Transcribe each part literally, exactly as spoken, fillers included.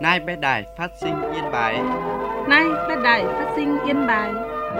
Nay bé đài phát sinh Yên Bái. Nay bé đài phát sinh Yên Bái.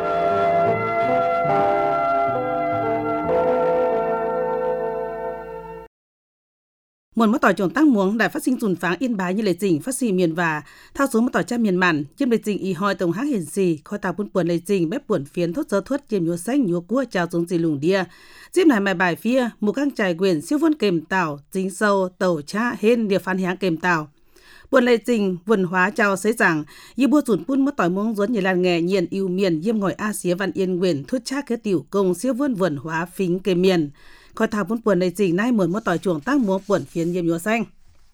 Muốn mất tỏi trồng tăng muống đài phát sinh dùn pháng Yên Bái như lệ trình phát sinh miền và thao số mất tỏi cha miền màn chiêm lệ trình y hoi tổng hắc hiển gì khoi tàu buôn buồn lệ trình bếp buồn phiến thốt giơ thuất chiêm nhúa xanh nhúa cua chào giống gì lùng đia chiêm này mày bài phía một căng trải quyền siêu vân kềm tàu chính sâu tàu cha hên địa phán háng kềm tàu buồn lệ trình vườn hóa chào sấy rằng y bua dùn buôn mất tỏi muống duốn như làn nghề nhiền yêu miền yêm ngồi a xía văn yên quyền thuất cha cái tiểu công siêu vân vườn hóa phính kềm miền khoi thảo buôn buồn lệ trình nay muốn mất tỏi chuồng tác muống buồn phiến yêm nhúa xanh.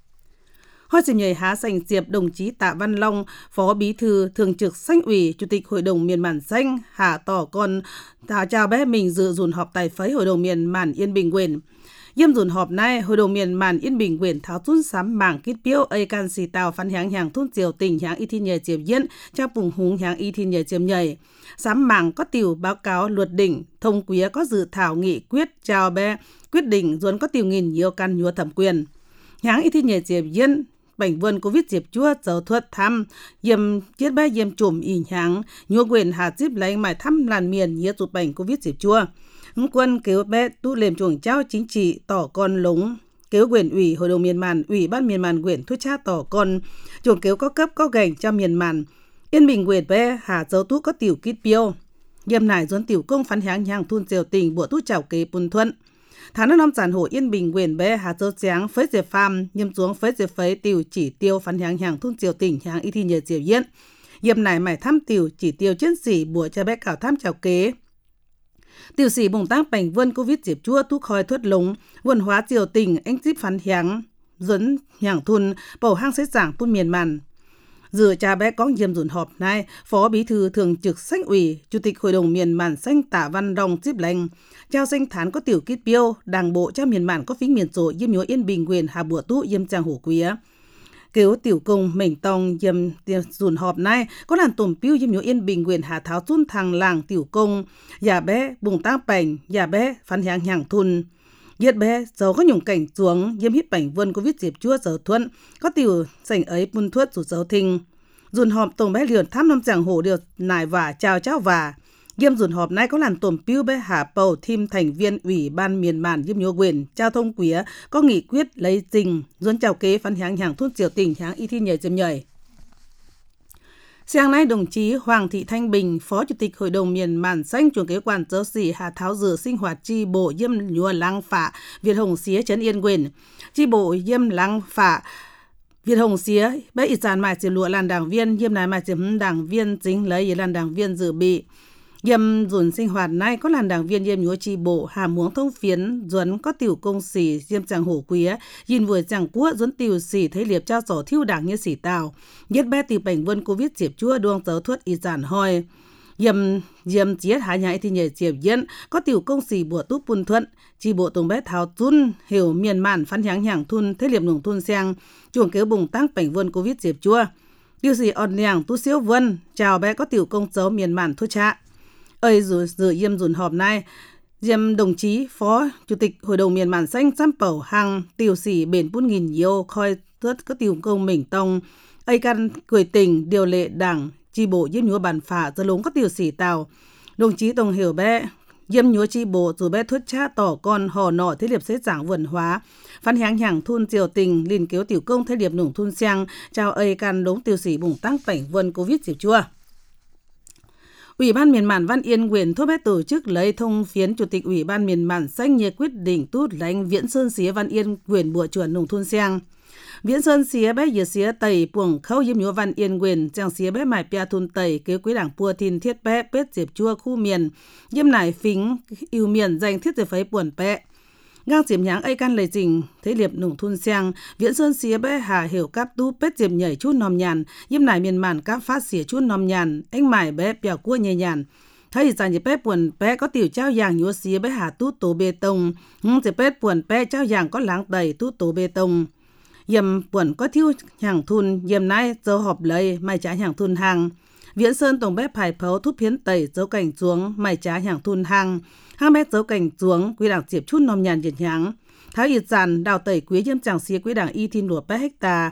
Hoi dịp nhảy há sành diệp đồng chí Tạ Văn Long, Phó Bí thư Thường trực Xanh ủy, Chủ tịch Hội đồng Miền Màn Xanh, hạ tỏ con thả chào bé mình dự dùn họp tại phấy Hội đồng Miền Màn Yên Bình Quyền. Yêm dùn họp nay, Hội đồng Miền Màn Yên Bình Quyền tháo tún sắm mảng kít piêu ây can xì tàu phán háng hàng thôn triều tỉnh háng y thi nhờ chiếm diễn cho bùng húng háng y thi nhờ chiếm nhảy. Sắm mảng có tiểu báo cáo luật đỉnh, thông quía có dự thảo nghị quyết chào bé, quyết định duốn có tiểu nghìn nhiều căn nhúa thẩm quyền. Háng y thi nhờ chiếm diễn bệnh vườn Covid diệp chua dấu thuật thăm yếm chiết bé yếm chùm ỉ nháng nhua quyền hạt díp lấy mải thăm làn miền nhía tụt bệnh Covid diệp chua hứng quân kéo bé tu lềm chuồng trao chính trị tỏ con lúng kéo quyền ủy Hội đồng Miền Màn ủy ban miền Màn quyền thuốc cha tỏ con chuồng kéo có cấp có gành cho miền Màn Yên Bình quyền bé hà dấu tú có tiểu kít piêu yếm nải dốn tiểu công phán háng hàng thun diều tình bộ tú chảo kế bùn thuận tháng năm năm giản hộ Yên Bình quyền bé hà châu tráng phế diệp pham nhâm xuống phế diệp phế tiểu chỉ tiêu phán háng hàng thun triều tỉnh hàng y thi nhờ diệp yên yếm nải mải thăm tiểu chỉ tiêu chiến sĩ bùa cho bé cảo thăm chảo kế tiểu sĩ bùng tác bành vươn Covid diệp chua tu khoi thuất lúng vườn hóa triều tỉnh anh díp phán háng dẫn hàng thun bầu hang xế giảng phun miền Màn. Dự cha bé có yếm dùn họp nay, Phó Bí thư Thường trực Xanh ủy, Chủ tịch Hội đồng Miền Màn Xanh Tạ Văn Long díp lành, trao danh thán có tiểu kít piêu, đảng bộ cha miền Màn có phính miền rộ yếm nhúa Yên Bình quyền hà bùa tú yếm trang hổ quý. Kéo tiểu công mình tòng yếm dùn họp nay, có làn tổm piêu yếm nhúa Yên Bình quyền hà tháo chun thằng làng tiểu công, giả bé bùng tác bành, giả bé phán háng hàng thun. Yết bé dấu có nhung cảnh xuống yếm hít bảnh vươn Covid diệp chua dấu thuận có tiểu sảnh ấy bùn thuất rụt dấu thinh dùn họp tổng bé liền thăm năm giảng hổ điều nải và chào cháu và yếm dùn họp nay có làn tổm piu bé hạ bầu thêm thành viên ủy ban miền Màn yếm nhúa quyền trao thông quía có nghị quyết lấy trình duốn chào kế phán háng hàng thôn triều tỉnh háng y thi nhờ chấm nhảy. Sáng nay, đồng chí Hoàng Thị Thanh Bình, Phó Chủ tịch Hội đồng Miền Màn Xanh, chuồng kế quản giáo sĩ Hà Tháo Dự sinh hoạt chi bộ yếm nhúa Lăng Phạ, Việt Hồng Xía Trấn Yên Quyền. Chi bộ yếm Lăng Phạ, Việt Hồng Xía, bé ít dàn mài chỉ lụa làn đảng viên, yếm này mài chỉ đảng viên chính lấy làn đảng viên dự bị. Yếm dùn sinh hoạt nay có làn đảng viên yếm nhúa chi bộ hà muống thông phiến duấn có tiểu công sĩ yếm chẳng hổ quý nhìn vừa chẳng quốc duấn tiểu sĩ thấy liệp trao sổ thiêu đảng như sĩ tàu nhất bé tiểu bệnh vân Covid diệp chua đuông tấu thuất y giản hoi yếm yếm chiết hạ nhãi thì nhảy diệp yên có tiểu công sĩ bùa túp bùn thuận chi bộ tổng bé tháo chun hiểu miền Màn phán háng hàng thun thế liệp nồng thun sang chuồng kéo bùng tăng bệnh vân Covid diệp chua tiểu sĩ on nhàng tu siêu vân chào bé có tiểu công dấu miền Màn thuốc trạ ơi rồi dự yếm dùn họp nay yếm đồng chí Phó Chủ tịch Hội đồng Miền Màn Xanh xăm bầu hàng tiểu sĩ bền bút nghìn nhiều khoi thớt có tiểu công mình tông ây căn cười tình điều lệ đảng chi bộ yếm nhúa bàn phả giờ lúng có tiểu sĩ tàu đồng chí Tổng hiểu bé yếm nhúa chi bộ dù bé thuất cha tỏ con hò nọ thế liệp xế giảng vườn hóa phán háng hàng thun triều tình liền kéo tiểu công thế liệp nủng thun sang chào ây căn đống tiểu sĩ bùng tăng cảnh vườn Covid diệp chua. Ủy ban miền Màn Văn Yên quyền thốt bé tổ chức lấy thông phiến Chủ tịch Ủy ban miền Màn Xanh nhờ quyết định tút lãnh Viễn Sơn Xía Văn Yên quyền bùa chuẩn nông thôn sang. Viễn Sơn Xía bé giờ xía tẩy buồng khâu yếm nhúa Văn Yên quyền trang xía bé mải pia thun tẩy kế quý đảng pua thìn thiết bé pết diệp chua khu miền yếm nải phính yêu miền dành thiết diệp phấy buồn bé. Ngang diệp nháng ây căn lời trình thế liệp nông thôn sang Viễn Sơn Xía bé hà hiểu cáp tu pết diệp nhảy chút nòm nhàn yếm nải miền Màn cáp phát xía chút nòm nhàn anh mải bé bèo cua nhẹ nhàn thấy rằng diệp bé buồn bé có tiểu trao giàng nhúa xía bé hà tu tổ bê tông diệp bé buồn bé trao giàng có láng tẩy tu tổ bê tông yếm buồn có thiêu hàng thun yếm nay dấu họp lấy mai trả hàng thun hàng Viễn Sơn tổng bé phải phấu thúc phiến tẩy dấu cảnh xuống mai trả hàng thun hàng hàng bé dấu cảnh xuống quy đảng diệp chút nòm nhàn diệt nháng thái ít dàn đào tẩy quý yếm chẳng xía quý đảng y thiên lụa bé hecta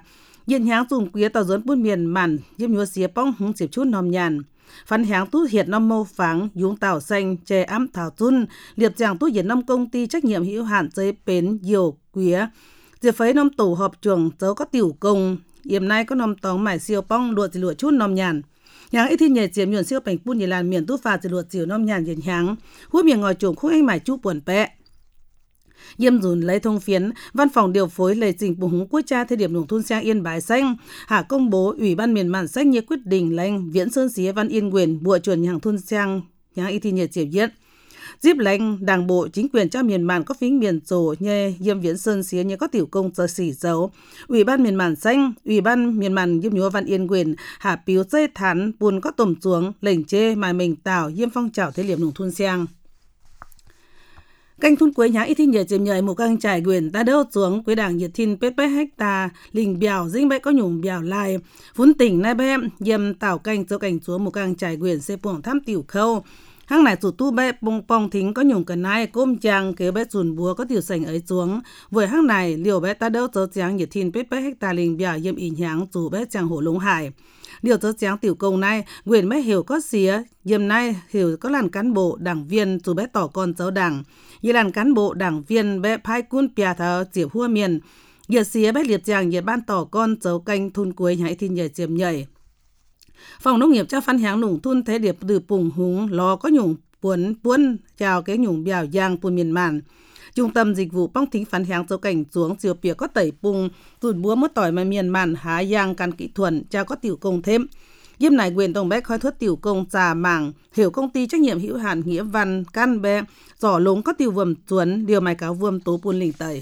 Diện háng dùng quía tàu dẫn buôn miền màn diêm nhúa xía bóng hứng xịp chút nòm nhàn. Phán háng tú hiệt nông mô pháng, dũng tàu xanh, chè ám thảo chun, liệp chàng tú hiệt nông công ty trách nhiệm hữu hạn giấy bến diều quía. Diệp phấy nông tổ họp trường dấu có tiểu công, yểm nay có nông tóng mải siêu bóng lụa chỉ lụa chút nòm nhàn. Háng ít thi nhẹ chiếm nhuận siêu bánh buôn nhì làn miền tú phà chỉ lụa chiều nòm nhàn diện háng, hút miệng ngồi trùng khúc anh mải chú buồn bẹ. Diêm dùn lấy thông phiến, văn phòng điều phối lệ trình bổ húng quốc gia thời điểm nông thôn sang Yên Bái xanh, hạ công bố Ủy ban miền màn xanh như quyết định lãnh Viễn Sơn Xía Văn Yên Quyền bộ chuẩn hàng thôn sang nhà y thi nhiệt chiếm viết. Díp lãnh đảng bộ chính quyền cho miền màn có phính miền tổ như Diêm Viễn Sơn Xía như có tiểu công giờ xỉ dấu. Ủy ban miền màn xanh, Ủy ban miền màn Diêm nhúa Văn Yên Quyền hạ piếu dây thán buồn có tổm xuống lệnh chê mài mình tạo Diêm phong trào thời điểm nông thôn sang. Canh thun quế nhá ít thi nhờ chìm nhờ một căng trải quyền ta đỡ xuống quế đảng nhiệt thiên pết pết hecta lình bèo dinh bẽ có nhủng bèo lai vốn tỉnh nay bé yêm tảo canh dấu cảnh xuống một căng trải quyền xê buồng thăm tiểu khâu hang này chủ tu bẽ bông pong thính có nhủng cần nai côm chàng kế bẽ dùn búa có tiểu sành ấy xuống với hang này liều bẽ ta đỡ dấu chàng nhiệt thiên pết pết hecta lình bèo yêm ỉ nháng chủ bẽ chàng hổ lũng hải. Điều tớ cháng tiểu công này, quyền mới hiểu có xía, dìm nay hiểu có làn cán bộ, đảng viên, dù bé tỏ con dấu đảng. Như làn cán bộ, đảng viên, bé phai cún bìa thờ, chiều hua miền. Giờ xía bé liệt chàng, giờ ban tỏ con dấu canh thun cuối nhảy thì nhảy chiếm nhảy. Phòng nông nghiệp cho phân háng nùng thun thế điệp từ bùng húng, lò có nhủng buồn buôn, chào cái nhủng bèo giang buôn miền màn. Trung tâm dịch vụ bóng thính phán háng dấu cảnh xuống chiều bìa có tẩy bùng, rụt búa mất tỏi mà miền màn há giang căn kỹ thuần, chào có tiểu công thêm. Diêm này quyền đồng bé khói thuất tiểu công trà mảng, hiểu công ty trách nhiệm hữu hạn nghĩa văn, căn bé, giỏ lúng có tiểu vườm tuấn, điều mài cáo vườm tố buôn lình tẩy.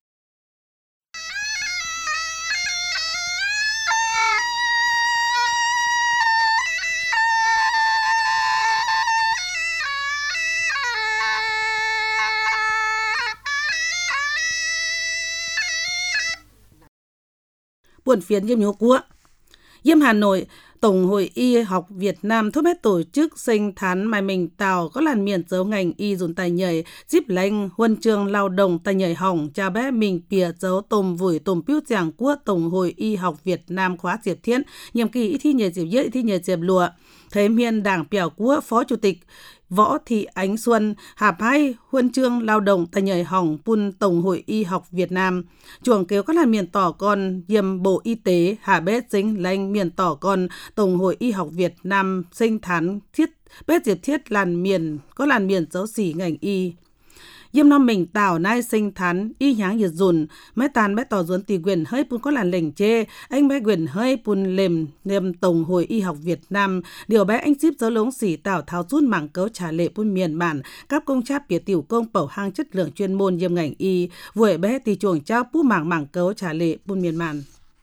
Buồn phiến Diêm nhúa cua. Diêm Hà Nội, Tổng hội Y học Việt Nam thúc bét tổ chức sinh thán mài mình tàu có làn miền dấu ngành y dùn tài nhảy, díp lãnh huân chương lao động tài nhảy hỏng, cha bé mình pìa dấu tôm vùi tôm piu giảng của Tổng hội Y học Việt Nam khóa diệp thiên, nhiệm kỳ y thi nhảy diệp dễ y thi nhảy diệp lụa. Thế miền đảng bèo của Phó Chủ tịch Võ Thị Ánh Xuân hạp hai huân chương lao động tài nhảy hỏng pun Tổng hội Y học Việt Nam. Chuồng kéo các làn miền tỏ con diêm Bộ Y tế hạ bét dính lãnh miền tỏ con Tổng hội Y học Việt Nam sinh thán thiết bét diệp thiết làn miền có làn miền dấu xỉ ngành y. Diêm năm mình tảo nai sinh thán y nháng nhiệt dùn mấy tàn bé tỏ duốn tỷ quyền hơi pun có làn lệnh chê anh bé quyền hơi pun lềm nềm Tổng hội Y học Việt Nam điều bé anh ship dấu lống xỉ tảo tháo rút mảng cấu trả lệ pun miền bản các công cháp bìa tiểu công bẩu hang chất lượng chuyên môn diêm ngành y vội bé tỷ chuồng trao pú mảng mảng cấu trả lệ pun miền bản.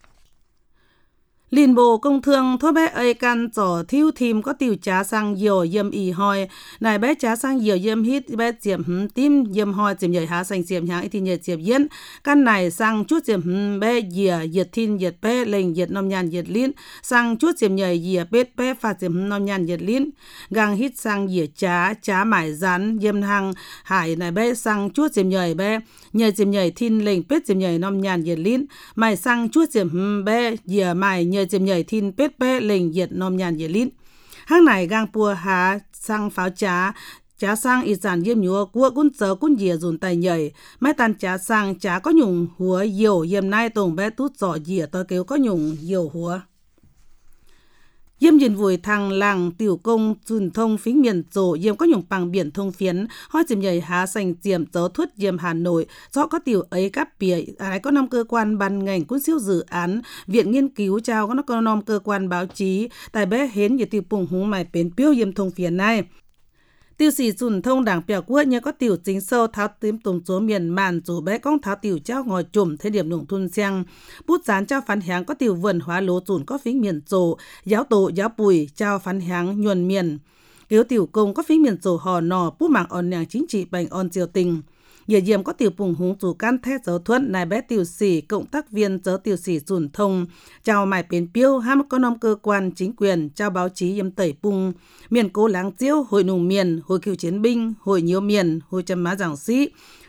Liên bộ công thương thô bé ấy căn trò thiêu thìm có tiểu trá sang dầu dâm y hoi. Này bé trá sang dầu dâm hít bé diệm hứng tim dâm hoi diệm nhảy há sang diệm nháng thì nhảy diệm yên. Căn này sang chút diệm hứng bé dìa diệt thiên diệt bé lệnh diệt nông nhàn diệt lín. Sang chút diệm nhảy dìa bết bé phạt diệm hứng nông nhàn diệt lín. Gang hít sang dìa trá trá mải rán dâm hăng hải này bé sang chút diệm nhảy bé. Nhảy diệm nhảy thiên lệnh bết diệm nhảy nông nhàn diệt lín. Mải sang chút diệm hứng bé dìa mải nhảy diệm nhảy thiên pết bé lệnh diệt nôm nhàn diệt lít. Hang này gang pua há sang pháo trá, trá sang y sản diêm nhúa của cún chớ cún dìa dùn tay nhảy. Mấy tàn trá sang trá có nhung húa dầu diêm nai tổng bé tút giỏ dìa tôi kêu có nhung dầu húa. Diêm dền vùi thằng làng tiểu công dùn thông phính miền rổ diêm có nhung bằng biển thông phiến hoi diêm nhảy há sành diệm dấu thuất diêm Hà Nội do có tiểu ấy cắp bìa ái có năm cơ quan ban ngành cũng siêu dự án viện nghiên cứu trao có nó có năm cơ quan báo chí tại bé hến như tiểu bùng húng mài bến piêu diêm thông phiến này. Tiêu sĩ dùn thông đảng bèo quốc như có tiểu chính sâu tháo tím tổng số miền màn dù bé con tháo tiểu trao ngồi chùm thế điểm nông thôn sang. Bút dán trao phán háng có tiểu vườn hóa lố dùn có phính miền rổ, giáo tổ giáo bùi trao phán háng nhuần miền. Yếu tiểu công có phính miền rổ hò nò bút mạng on nhàng chính trị bành on triều tình. Giờ diệm có tiểu bùng húng dù can thét dấu thuận này bé tiểu sĩ cộng tác viên dấu tiểu sĩ dùn thông chào mải bến piêu ham có năm cơ quan chính quyền chào báo chí yếm tẩy bung miền cố láng chiêu hội nùng miền hội cựu chiến binh hội nhiều miền hội châm má giảng sĩ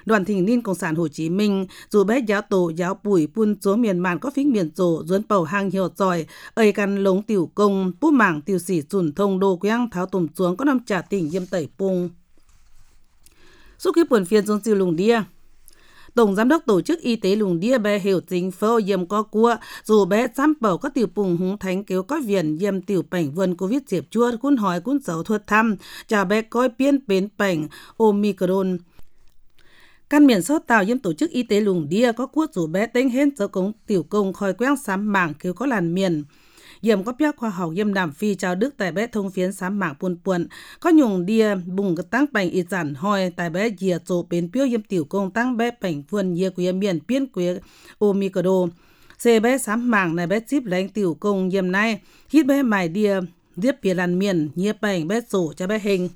Đoàn Thình Ninh Cộng sản Hồ Chí Minh, dù bé giáo tổ giáo bùi pun số miền màn có phích miền rổ duốn bầu hang hiệu giỏi, ơi căn lống tiểu công, bút mảng tiểu sĩ dùn thông đô quang tháo tùm xuống có năm trả tỉnh yêm tẩy pung. Suốt khi buồn phiên xuống siêu lùng đia. Tổng giám đốc tổ chức y tế lùng đia bé hiểu chính phô yêm có cua, dù bé xăm bầu có tiểu bùng húng thánh kéo có viền yêm tiểu bệnh vườn Covid diệp chua cún hỏi cún dấu thuật thăm, chào bé coi biến bến bệnh Omicron. Căn miền sốt tàu yêm tổ chức y tế lùng đia có cuốt dù bé tính hết dấu công tiểu công khói quang sám mảng kéo có làn miền. Yêm có biết khoa học yêm đàm phi chào đức tại bé thông phiến sám mảng buồn buồn có nhung đia bùng tăng bệnh y giản hoi tại bé dìa chỗ bến piêu yêm tiểu công tăng bé bệnh vườn yê của yêm miền biến quế Omicron. Xe bé sám mảng này bé chip lãnh tiểu công yêm này hít bé mài đia diếp bìa làn miền nhê bệnh bé sổ cho bé hình.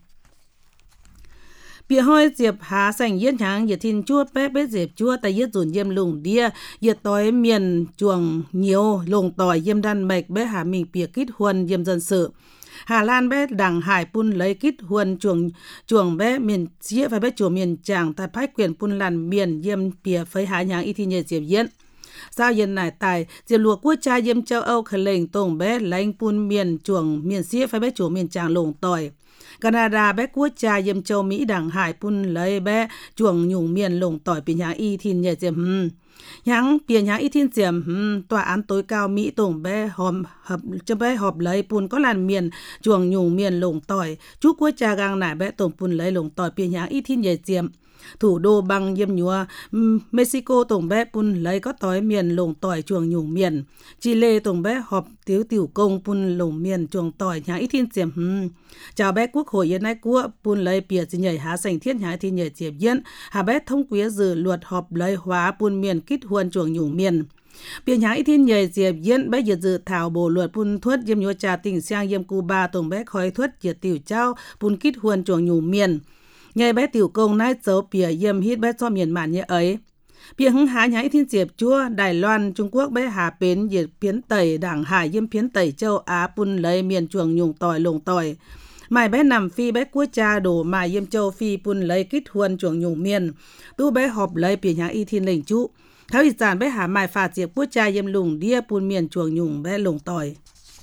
Bìa hoi diệp há sành yết nháng yết thìn chua bé bé diệp chua tại yết dùn yêm lùng đia yết tối miền chuồng nhiều lùng tỏi yêm đan mạch bé hà mình bìa kít huân yêm dân sự. Hà Lan bé đằng hải pun lấy kít huân chuồng chuồng bé miền chia và bé chuồng miền tràng tại phái quyền pun làn miền yêm bìa phấy há nháng y thi nhẹ diệp yết. Sao yên nải tài diệp lùa quốc cha yêm châu Âu khởi lệnh tổng bé lãnh pun miền chuồng miền xía phải bé chuồng miền tràng lùng tỏi. Canada bé quốc cha yêm châu Mỹ đảng hải pun lấy bé chuồng nhung miền lồng tỏi bị nhà y thiên nhẹ diệm hm nháng bìa nhà y thiên diệm hm tòa án tối cao Mỹ tổng bé họp hợp cho bé họp lấy pun có làn miền chuồng nhung miền lồng tỏi chú quốc cha gang nải bé tổng pun lấy lồng tỏi bìa nhà y thiên nhẹ diệm. Thủ đô bang yêm nhúa Mexico tổng bé pun lấy có tỏi miền lồng tỏi chuồng nhung miền. Chile tổng bé họp tiếu tiểu công pun lồng miền chuồng tỏi nhà ít thiên diệm hm chào bé quốc hội yên nay của pun lấy bìa chỉ nhảy há sành thiết nhà thiên nhảy diệm yên hà bé thông quý dự luật họp lấy hóa pun miền kít huân chuồng nhung miền. Bìa nhà ít thiên nhảy diệm yên bé dự dự thảo bộ luật pun thuất yêm nhúa trà tỉnh sang yêm Cuba tổng bé khói thuất diệt tiểu trao pun kít huân chuồng nhung miền. Ngày bé tiểu công nái dấu bìa yêm hít bé cho miền mạn như ấy. Bìa hứng há nhái thiên diệp chua, Đài Loan, Trung Quốc bé hà bến diệt phiến tẩy, đảng hải yêm phiến tẩy châu Á pun lấy miền chuồng nhung tỏi lồng tỏi. Mài bé nằm phi bé quốc cha đổ mài yêm châu phi pun lấy kít huân chuồng nhung miền. Tu bé họp lấy bìa nhái y thiên lệnh chú. Tháo y giản bé hà mài phạt diệp quốc cha yêm lùng đia pun miền chuồng nhung bé lồng tỏi.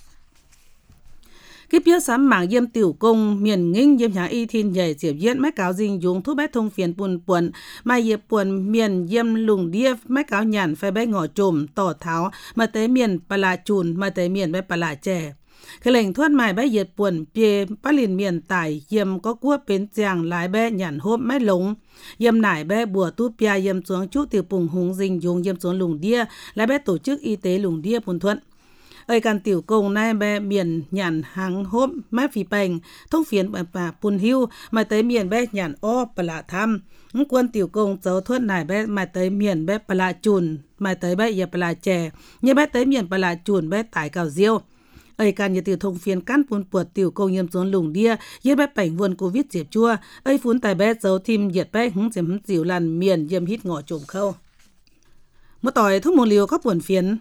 Cái bia sám mảng yêm tiểu công miền nghinh yêm nhà y thiên nhảy diệp yết máy cáo dinh dùng thuốc bé thông phiền buồn buồn mà yếp buồn miền yêm lùng đia máy cáo nhàn phải bé ngỏ trùm tỏ tháo mà tới miền bà lạ chùn mà tới miền bé bà lạ trẻ. Cái lệnh thuất mài bé yết buồn bia bá liền miền tải yêm có cua bến giang lái bé nhàn hốp máy lống yêm nải bé bùa tút bia yêm xuống chút tiểu bùng hùng dinh dùng yêm xuống lùng đia lái bé tổ chức y tế lùng đia buồn thuận. Ơi can tiểu công nay bé miền nhàn hàng hốp mái phì bành thông phiến bà bà pun hưu mà tới miền bé nhàn o bà lạ thăm quân tiểu công dấu thuất này bé mà tới miền bé bà lạ chùn mà tới bé yếp bà lạ trẻ như bé tới miền bà lạ chùn bé tải cào diêu. Ơi can như tiểu thông phiến cán pun puột tiểu công yếm xuống lùng đia yết bé bảnh vườn Covid diệp chua ơi phun tài bé dấu thim yết bé hứng diệm hứng dịu làn miền yếm hít ngỏ trùm khâu. Một tỏi thuốc một liều có buồn phiến.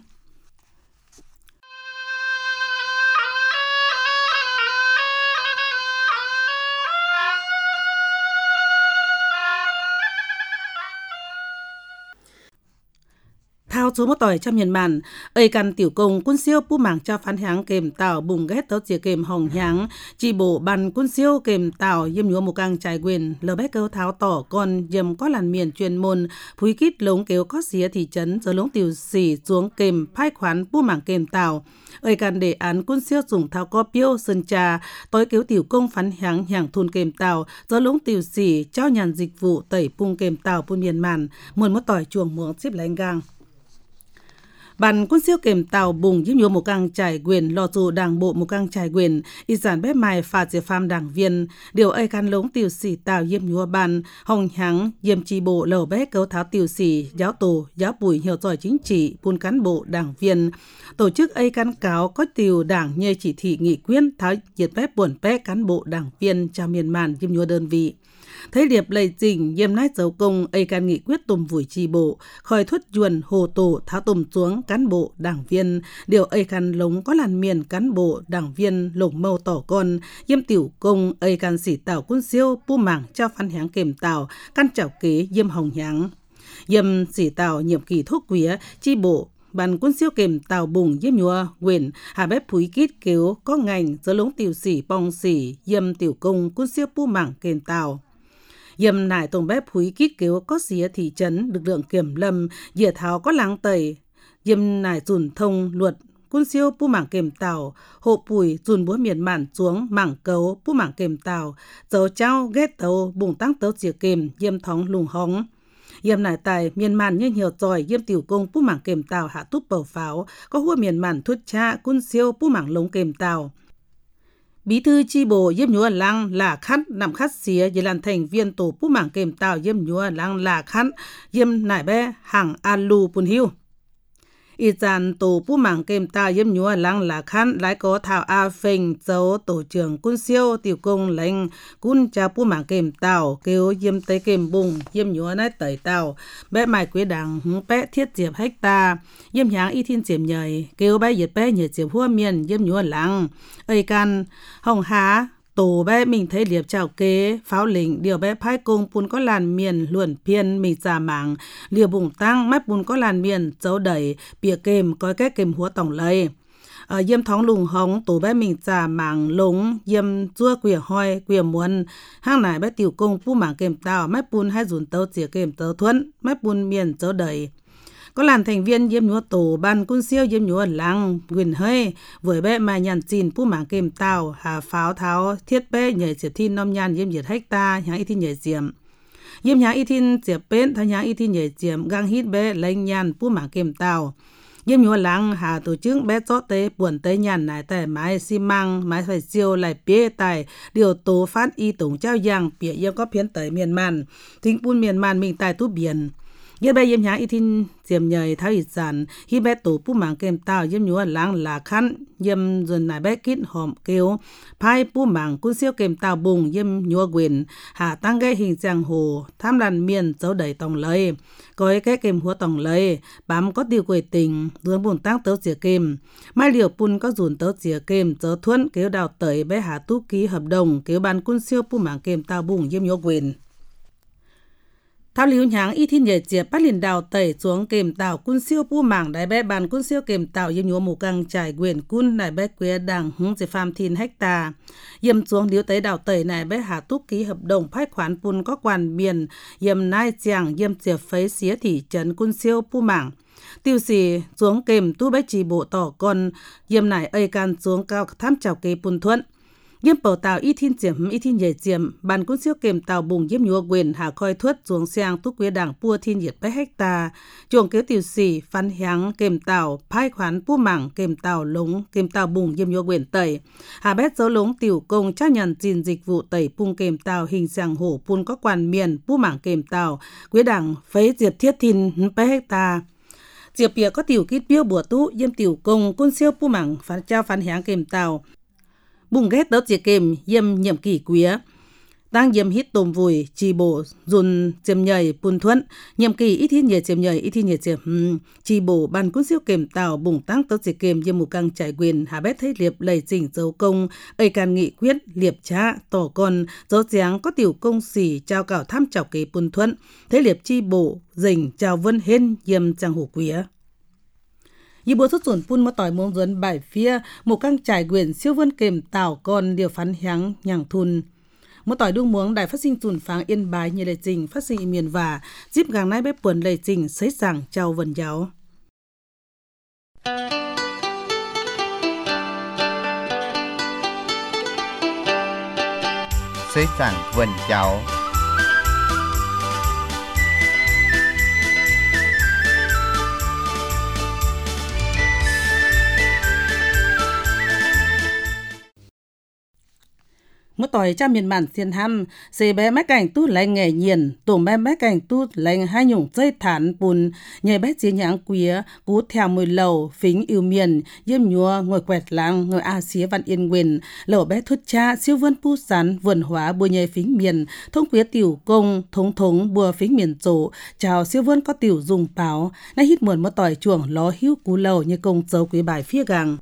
Thao số một tỏi trong miền màn, ơi căn tiểu công quân siêu pu mảng cho phán háng kèm tàu bùng ghét tấu chia kèm hồng háng, chi bộ bàn quân siêu kèm tàu yêm nhúa một càng trái quyền, lờ bé câu tháo tỏ con yêm có làn miền chuyên môn, phúi kít lống kéo có xía thị trấn, giờ lống tiểu xỉ xuống kèm phai khoán pu mảng kèm tàu. Ơi căn đề án quân siêu dùng thao có piêu sơn trà, tối kéo tiểu công phán háng hàng thun kèm tàu, giờ lống tiểu xỉ trao nhàn dịch vụ tẩy pung kèm tàu pu miền màn, muôn một tỏi chuồng muỗng xếp lánh gang. Bàn quân siêu kèm tàu bùng giúp nhúa một càng trải quyền lò dù đảng bộ một càng trải quyền y giản bếp mài phạt diệt pham đảng viên điều ơi can lống tiểu sĩ tàu yêm nhúa bàn hồng háng yêm chi bộ lầu bé cấu tháo tiểu sĩ giáo tổ giáo bùi hiểu giỏi chính trị buôn cán bộ đảng viên tổ chức ơi can cáo có tiểu đảng như chỉ thị nghị quyết tháo diệt bếp buồn bé cán bộ đảng viên cho miền màn yêm nhúa đơn vị. thấy liệp lầy trình yêm nái dấu công ấy can nghị quyết tùm vùi chi bộ khỏi thuất yuần hồ tổ tháo tùm xuống cán bộ đảng viên điều ấy can lống có làn miền cán bộ đảng viên lồng mâu tỏ con yêm tiểu công ấy can sĩ tảo quân siêu pu mảng trao phan háng kềm tảo căn chảo kế yêm hồng háng yêm sĩ tảo nhiệm kỳ thuốc quía chi bộ ban quân siêu kềm tàu bùng yếm nhua quyền hà bếp phúi kít kéo có ngành giờ lống tiểu sĩ bong sĩ yêm tiểu công quân siêu pu mảng kềm tàu yêm nải tổng bếp phúi kít kéo có xía thị trấn lực lượng kiểm lâm dìa tháo có láng tẩy yêm nải dùn thông luật quân siêu pu mảng kềm tàu hộ bùi dùn búa miền mạn xuống mảng cấu pu mảng kềm tàu dấu trao ghét tàu bùng tăng tàu chìa kềm yêm thóng lùng hóng yêm nải tài miền màn như nhiều giỏi yêm tiểu công pu mảng kềm tàu hạ túp bầu pháo có hua miền màn thuyết cha quân siêu pu mảng lống kềm tàu bí thư chi bộ yêm nhúa lăng là khát nằm khát xía về làm thành viên tổ pu mảng kềm tàu yêm nhúa lăng là khát yêm nải bé hàng alu pun hiu y dàn tổ pu mảng kềm tàu yêm nhúa lăng là khát lái có thảo a phình dấu tổ trưởng quân siêu tiểu công lãnh quân cha pu mảng kềm tàu kêu yêm tới kềm bùng yêm nhúa nái tẩy tàu bé mài quế đằng hứng bé thiết diệp hecta yêm nháng y thiên diệp nhảy kêu bé yết bé nhảy diệp hua miền yêm nhúa lăng ấy can hồng há tổ bé mình thấy liệp chào kế pháo lĩnh điều bé phái công pun có làn miền luồn phiên mình giả mảng liều bùng tăng mắt pun có làn miền dấu đẩy bìa kềm có cái kềm húa tổng lây ở yêm thóng lùng hóng tổ bé mình giả mảng lống yêm chua quìa hoi quìa muôn hang nải bé tiểu công pu mảng kềm tàu mắt pun hai dùn tàu chìa kềm tàu thuẫn mắt pun miền dấu đẩy có làn thành viên yêm nhúa tổ ban quân siêu yêm nhúa lăng quyền hơi với bé mà nhàn chín pu mảng kềm tàu hà pháo tháo thiết bé nhảy diệp thiên nom nhan yêm diệt hecta nháng y thiên nhảy diệp yêm nháng y thiên diệp bên thay nháng y thiên nhảy diệp gang hít bé lấy nhan pu mảng kềm tàu yêm nhúa lăng hà tổ chức bé chót tế buồn tế nhàn nải tại máy xi măng máy phải siêu lại bế tại điều tổ phát y tổng trao giang bịa yêm có phiến tới miền màn thính pun miền màn mình tại tú biển yết bé yếm nháng y thiên diệp nhảy tháo y sản hi bé tổ pu mảng kềm tàu yếm nhúa láng là khăn yếm dần nải bé kít hòm kêu phai pu mảng quân siêu kềm tàu bùng yếm nhúa quyền hạ tăng cái hình giang hồ tham đàn miền dấu đẩy tổng lây có cái kềm húa tổng lây bám có tiêu quầy tình đường bùn tăng tấu chìa kềm mai liều pun có dùn tấu chìa kềm dấu thuẫn kêu đào tẩy bé hạ tú ký hợp đồng kêu ban quân siêu pu mảng kềm tàu bùng yếm nhúa quyền thao liu nháng y thiên nhảy diệp bắt liền đào tẩy xuống kềm tàu quân siêu pu mảng đại bé bàn quân siêu kềm tàu yếm nhúa mù căng trải quyền quân đại bé quế đằng hung diệp phàm thiên hecta yếm xuống liu tới đào tẩy này bé hạ túc ký hợp đồng phái khoán pun có quan miền yếm nai chàng yếm diệp phấy xía thị trấn quân siêu pu mảng tiêu xì xuống kềm tu bé chỉ bộ tỏ con yếm nải ây can xuống cao tham chào kế pun thuận yếm bầu tàu y thiên diệp y thiên nhảy diệp bàn quân siêu kềm tàu bùng yếm nhúa quyền hạ khoi thuất xuống sang túc quế đảng pua thiên nhiệt bé hecta chuồng kéo tiểu xì phan háng kềm tàu phái khoán pu mảng kềm tàu lống kềm tàu bùng yếm nhúa quyền tẩy hà bét dấu lống tiểu công trao nhận gìn dịch vụ tẩy pung kềm tàu hình sang hổ pun có quan miền pu mảng kềm tàu quế đảng phấy diệp thiết thiên bé hecta diệp bìa có tiểu kít biêu bùa tú yếm tiểu công quân siêu pu mảng phán trao phan háng kềm tàu bùng ghét tớ chìa kềm yêm nhiệm kỷ quía tăng yêm hít tôm vùi chi bộ dùn chiêm nhảy pun thuẫn nhiệm kỳ ít thiên nhảy chiêm nhảy ít thiên nhảy chiêm chi bộ ban quân siêu kềm tàu bùng tăng tớ chìa kềm yêm mù căng trải quyền hà bét thấy liệp lầy chỉnh dấu công ấy can nghị quyết liệp cha tỏ con dấu giáng có tiểu công xỉ trao cảo tham chào kế pun thuẫn thấy liệp chi bộ dình chào vân hên yêm trang hổ quía y bố xuất chuẩn pun mà tỏi mông dẫn bài phía một căng trải quyền siêu vân kềm tàu con điều phán háng nhàng thun một tỏi đung muống đài phát sinh chuẩn pháng yên bái như lệ trình phát sinh miền và díp gàng nái bếp buồn lệ trình sấy sảng chào vần giáo Sấy sảng vần giáo Mất tỏi cha miền màn xiên hăm, xê bé mách cảnh tu lành nghề nhiền, tổ bé mách cảnh tu lành hai nhung dây thản bùn, nhảy bé chiến nhãng quía, cú theo mùi lầu, phính yêu miền, yếm nhua, ngồi quẹt làng, ngồi a xía văn yên quyền, lầu bé thút cha, siêu vươn pu sắn, vườn hóa bùa nhảy phính miền, thông quía tiểu công, thống thống bùa phính miền chỗ, chào siêu vươn có tiểu dùng báo, nay hít muộn mất tỏi chuồng ló hữu cú lầu như công dấu quý bài phía gàng.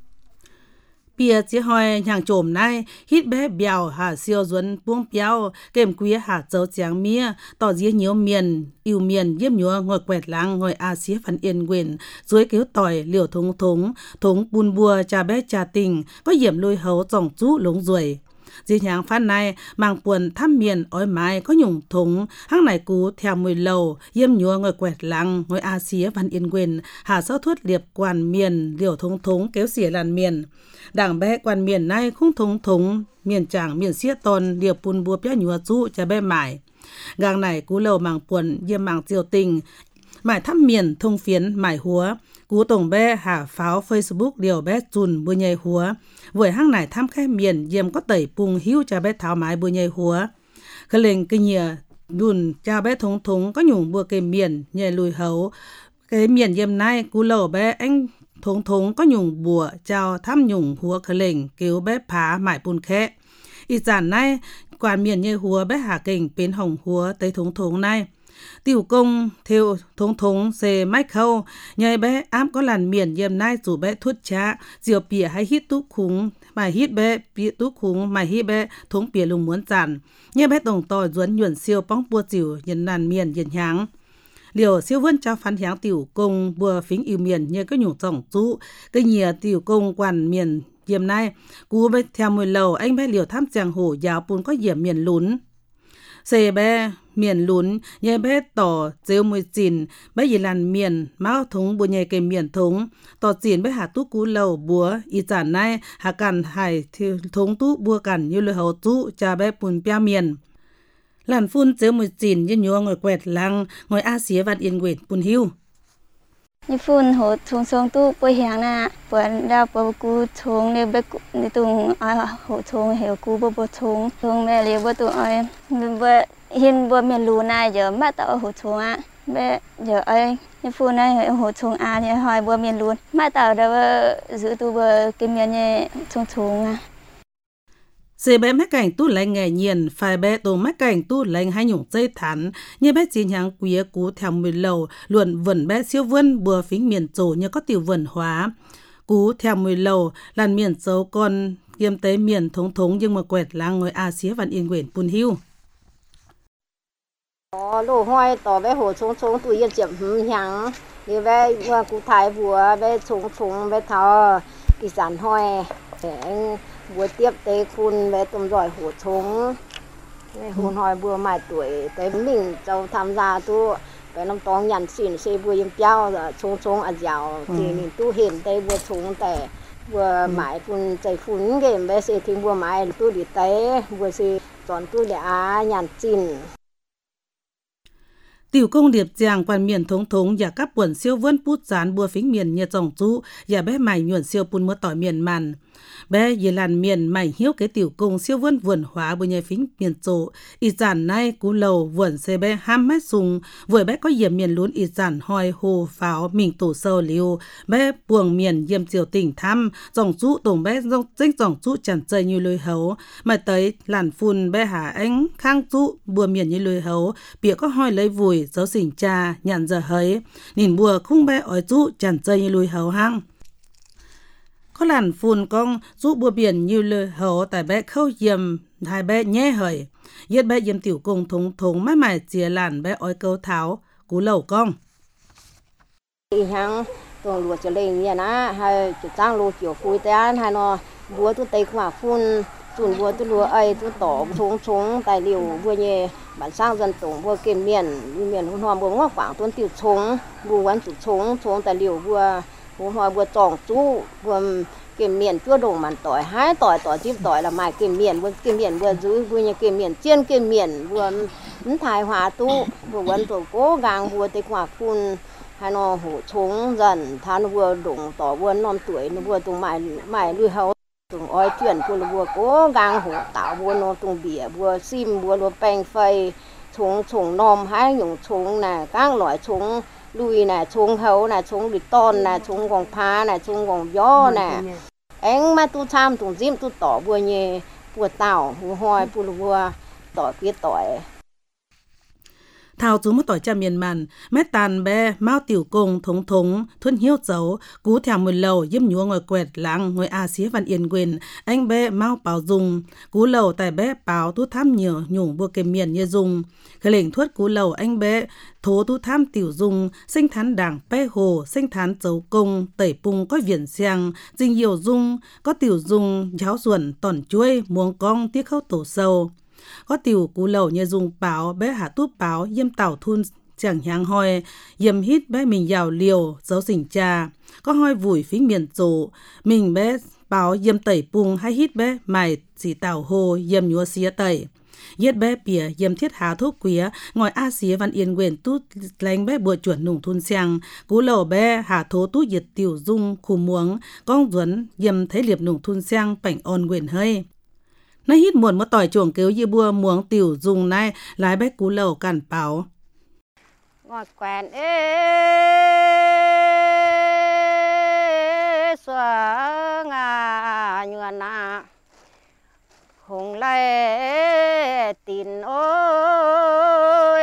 Bia chỉ hỏi nhàng trộm này, hít bé bèo hà siêu duẩn buông béo, kèm quý hà dấu giáng mía, tỏ dĩa nhiều miền, yêu miền yếm nhúa ngồi quẹt láng ngồi a xía phần yên quyền, dưới kéo tỏi liều thống thống, thống bùn bùa cha bé cha tình, có hiểm lôi hấu dòng chú lống ruồi. Dì nhàng phát này, mang buồn thăm miền ói mái có nhung thúng, hăng này cú theo mùi lầu, yếm nhúa ngồi quẹt lăng, ngồi a xía văn yên quyền, hà sao thuất liệp quan miền, liều thống thống kéo xỉa làn miền. Đảng bé quan miền này không thống thống, miền chẳng miền xía tôn, liệp bùn bùa bé nhúa chú cha bé mải. Gang này cú lầu mang buồn, yếm mang diều tình, mải thăm miền thông phiến mải húa, cú tổng bé hạ pháo Facebook điều bé chùn bùa nhầy húa, với hăng này thăm khai miền yếm có tẩy bùng hữu cha bé tháo mái bùa nhầy húa. Khởi lệnh kinh nhìa đùn cha bé thống thống có nhung bùa cây miền nhầy lùi hấu, cái miền yếm này cú lầu bé anh thống thống có nhung bùa chào thăm nhung húa khởi lệnh cứu bé phá mải bùn khẽ. Ý giản này quan miền nhầy húa bé hạ kình bên hồng húa tới thống thống này. Tiểu công theo thống thống xe mách khâu, nhảy bé ám có làn miền yếm nai dù bé thuất chá, diều bìa hay hít túc khúng, mày hít bé bìa túc khúng, mày hít bé thống bìa lùng muốn giản. Nhảy bé tổng tỏi duẩn nhuận siêu bóng bùa dìu nhân làn miền yên háng. Liều siêu vươn cho phán háng tiểu công bùa phính yêu miền như cái nhủ dòng chú, cái nhìa tiểu công quản miền yếm nai, cú bé theo mùi lầu anh bé liều thăm giang hổ giáo bùn có yểm miền lún. Xe bé miền lún, nhé bé tỏ dêu mùi chìn, bé dì làn miền, máu thống bùa nhé kê miền thống, tỏ chìn bé hạ tú cú lầu búa, ý giản này hạ cằn hải thống tú bùa cằn như lời hậu tú cha bé bùn bia miền. Làn phun dêu mùi chìn như nhua ngồi quẹt lăng, ngồi a xía văn yên quệt bùn hiu. Như phun hồ thùng sông tu bôi hiang na, buồn đào bồ cú thùng liều bé đi tung hồ thùng hiểu cú bồ bồ thùng, thùng mẹ liều bồ tụ ơi, bồ hiền bồ miền lù này giờ bắt tao hồ thùng á, bé giờ ơi như phun này hồ thùng à thì hỏi bồ miền lù, bắt tao đâu giữ tu bồ cái miền như thùng thùng à. Xe bé mách cảnh tu lành nghề nhiền, phải bé tổ mách cảnh tu lành hai nhung dây thắn, như bé chín nháng quý cú theo mùi lầu, luận vẩn bé siêu vươn bùa phính miền trổ như có tiểu vẩn hóa. Cú theo mùi lầu, làn miền dấu con, kiêm tế miền thống thống nhưng mà quẹt làng ngồi a xía văn yên quyển bùn hiu. Lô hoài tỏ bé hồ chống chống tụi yên chậm nháng, thì bé cú thái bùa bé chống chống bé thảo kỳ sản hoài, để bữa tiếp tới khuôn về tôm giỏi hổ trống hôn hỏi bữa mãi tuổi tới mình cháu tham gia tu cái năm tông nhận xin xe bữa yếm piao rồi trống trống ở dạo thì mình tu hiện tới bữa trống tại bữa mãi phun chạy phun cái bé xe thì bữa mãi tu đi tới bữa xe chọn tu để á nhận xin. Tiểu công điệp giang quan miền thống thống và các buồn siêu vươn bút dán bùa phính miền như dòng chú và bé mày nhuận siêu bùn mưa tỏi miền màn. Bé dì làn miền mày hiếu cái tiểu công siêu vươn vườn hóa bùa nhai phính miền chỗ. Ý giản nay cú lầu vườn xe bé ham mét sùng. Vừa bé có hiểm miền lún ý giản hoi hồ pháo mình tổ sâu liu. Bé buồng miền diêm chiều tỉnh thăm. Dòng chú tổng bé dòng tích dòng chú chẳng chơi như lôi hấu. Mà tới làn phun bé hả ánh khang chú bùa miền như lôi hấu. Bịa có hoi lấy vùi dấu xỉnh cha nhận giờ hấy. Nhìn bùa không bé ói chú chẳng chơi như lôi hấu hăng. Có làn phun con giúp bùa biển như lời hấu tại bé khâu diệm hai bé nhé hởi. Yết bé diệm tiểu công thống thống mãi mãi chia làn bé ói câu tháo cú lầu con. Ý hăng tuần lùa trở lên như ná hay chủ trang lùa kiểu phui tế án hay nó bùa tôi tây khỏa phun chuẩn bùa tôi lùa ấy tôi tỏ chống chống tài liệu bùa nhẹ bản sang dân tổng bùa kềm miền miền hôn hòa bùa ngõ quảng tuần tiểu chống bùa quán chủ chống chống tài liệu bùa bùa hòa bùa tròn chú bùa kềm miền chưa đổ màn tỏi hái tỏi tỏi tiếp tỏi là mài kềm miền bùa kềm miền bùa giữ bùa nhẹ kềm miền chiên kềm miền bùa thái hòa tu bùa quán tổ cố gắng bùa tây khỏa phun hay nó hổ chống dần thà nó vừa đụng tỏ vừa năm tuổi nó vừa tụng mãi mãi nuôi hậu tụng oi chuyển của bùa cố gang hổ tạo bùa nó tụng bìa bùa sim bùa lúa bèn phơi chúng chúng nòm hai nhung chúng nè các loại chúng lùi nè chúng hấu nè chúng lùi ton nè chúng gòng phá nè chúng gòng gió nè anh mà tu tham tụng diêm tu tỏ bùa nhẹ bùa tảo bùa hoi bùa bùa tỏi quyết tỏi thao chú mất tỏi cha miền màn mét tàn bé mau tiểu công thống thống thuần hiếu dấu cú theo một lầu diêm nhúa ngồi quẹt láng ngồi a xía văn yên quyền anh bé mau bảo dùng cú lầu tại bé bảo tu tham nhiều nhung bua kềm miền như dùng khởi lệnh thuất cú lầu anh bé thố tu tham tiểu dùng sinh thán đảng bé hồ sinh thán dấu công tẩy pung có viền xiang dinh nhiều dung có tiểu dùng giáo ruẩn tòn chuối muống cong tiếc khâu tổ sâu có tiểu cú lầu như dùng báo bé hạ túp báo yêm tảo thun chẳng hàng hoi yêm hít bé mình giàu liều dấu xỉnh trà có hoi vùi phí miền rộ mình bé báo yêm tẩy pung hay hít bé mài chỉ tảo hồ yêm nhúa xía tẩy yết bé bìa yêm thiết há thuốc quía ngồi a xía văn yên quyền tút lánh bé bùa chuẩn nùng thun xiang cú lầu bé hạ thố tút nhiệt tiểu dung khu muống con duẩn yêm thấy liệp nùng thun xiang bảnh on quyền hơi nay hít muộn một tỏi chuồng kéo như bua muống tiểu dùng nay lái bé cú lầu cản bảo ngọt quen ê xóa ngà nhuận à hùng lệ tin ôi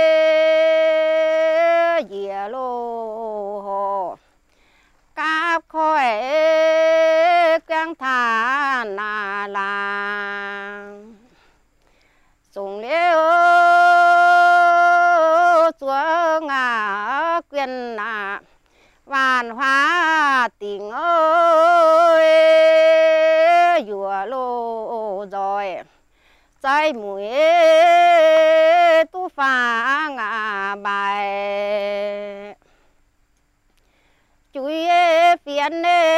dìa lô hồ cáp khói căng thà nà làng dùng liêu chúa ngà quyền nà vạn hoa tình ơi dùa lô rồi trái mũi tu phá ngà bài chuối phiền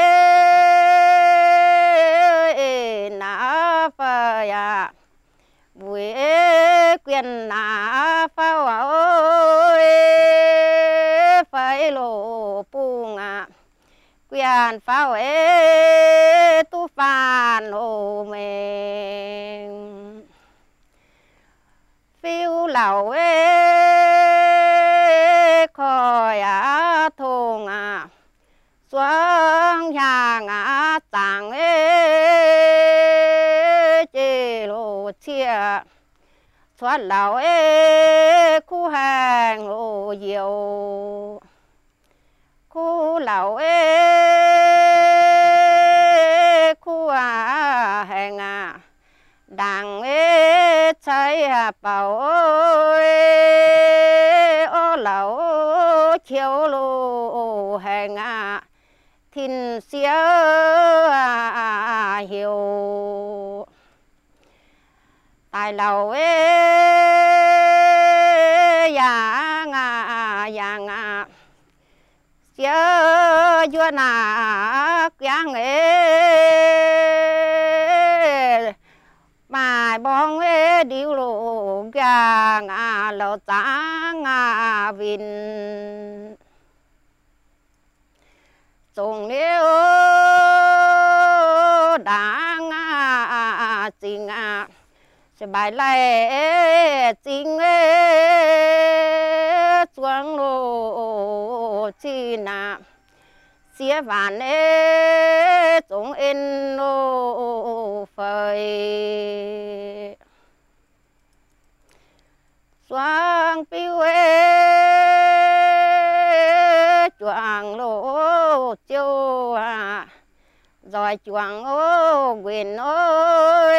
nà phơi à buổi quyền nà phao ơi phơi lô pung à quyền phao ê tu phàn hồ mình phiêu lẩu ê khỏi à thùng à xuống hàng à tàng ê chê lô chia xoát lẩu ê khu hàng lô diều khu lẩu ê khu à hàng à đằng ê cháy à bảo ơi ô lẩu chiếu lô hàng à thìn xía à hiểu tài lầu ê giang à giang à xía dưa nà giang ê mà bong ê điêu lộ giang à lầu táng à vin dùng liêu đáng à chính à sẽ bài lại chính xuống lô chi nà xía vạn ê chúng in lô phơi xuống piu ê chuang lô chiêu à rồi chuang ô quyền ôi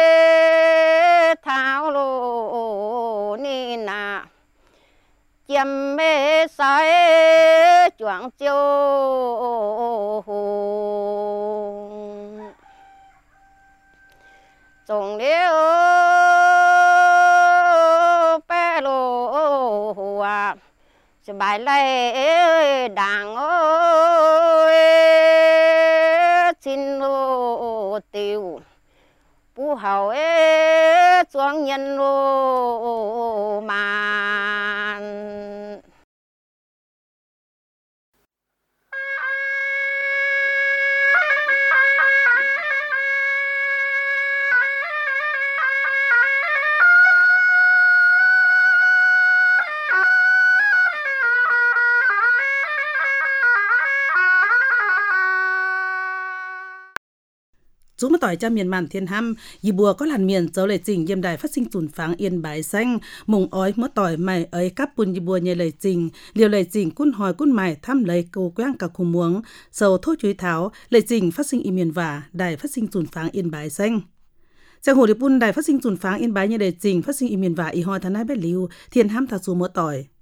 tháo lô ni nà chiêm mê say chuang chiêu hùng trồng liêu bé lô hùa sẽ bài lệ đảng ơi xin lô tiêu bù hậu ê xuống nhân lô màn xuống mà tỏi cha miền màn thiên hăm dì bùa có làn miền dấu lời trình yêm đài phát sinh tùn pháng yên bái xanh mùng ói mất tỏi mày ấy cắp bùn dì bùa nhờ lời trình liều lời trình cún hỏi cún mày thăm lấy cầu quang cả khu muống sầu thô chuối tháo lời trình phát sinh y miền vả đài phát sinh tùn pháng yên bái xanh Trang hồ điệp bùn đài phát sinh tùn pháng yên bái nhờ lời trình phát sinh y miền vả y hoi thán nai bét liu thiên hăm thà xuống mất tỏi